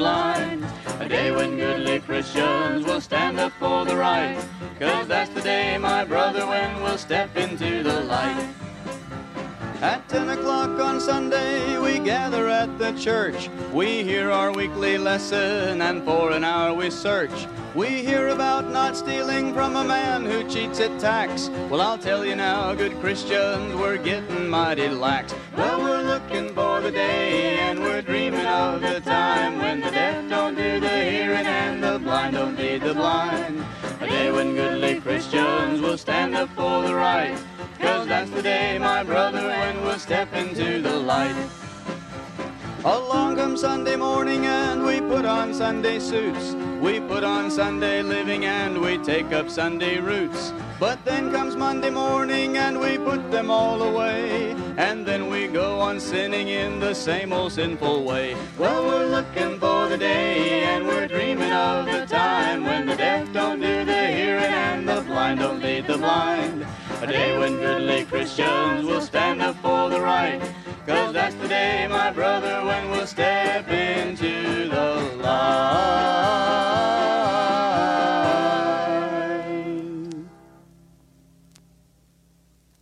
blind. A day when goodly Christians will stand up for the right, 'cause that's the day, my brother, when we'll step into the light. At 10 o'clock on Sunday we gather at the church. We hear our weekly lesson and for an hour we search. We hear about not stealing from a man who cheats at tax. Well, I'll tell you now, good Christians, we're getting mighty lax. Well, we're looking for the day and we're dreaming of the time when the deaf don't do the hearing and the blind don't lead the blind. A day when goodly Christians will stand up for the right, 'cause that's the day, my brother, when we'll step into the light. Along comes Sunday morning and we put on Sunday suits. We put on Sunday living and we take up Sunday roots. But then comes Monday morning and we put them all away, and then we go on sinning in the same old sinful way. Well, we're looking for the day and we're dreaming of the time when the deaf don't do the hearing and the blind don't lead the blind. A day when goodly Christians will stand up for the right, 'cause that's the day, my brother, when we'll step in